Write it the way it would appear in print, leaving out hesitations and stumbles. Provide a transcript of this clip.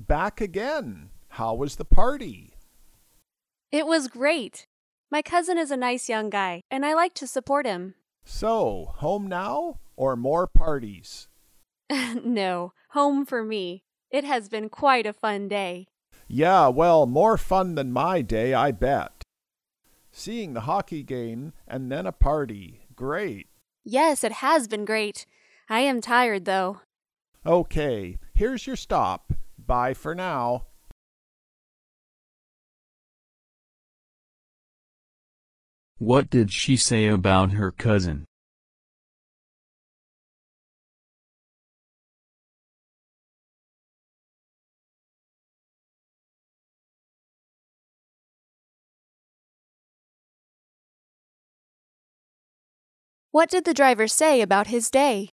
back again. How was the party? It was great. My cousin is a nice young guy, and I like to support him. So, home now or more parties? No, home for me. It has been quite a fun day. Yeah, well, more fun than my day, I bet. Seeing the hockey game and then a party. Great. Yes, it has been great. I am tired, though. Okay, here's your stop. Bye for now. What did she say about her cousin? What did the driver say about his day?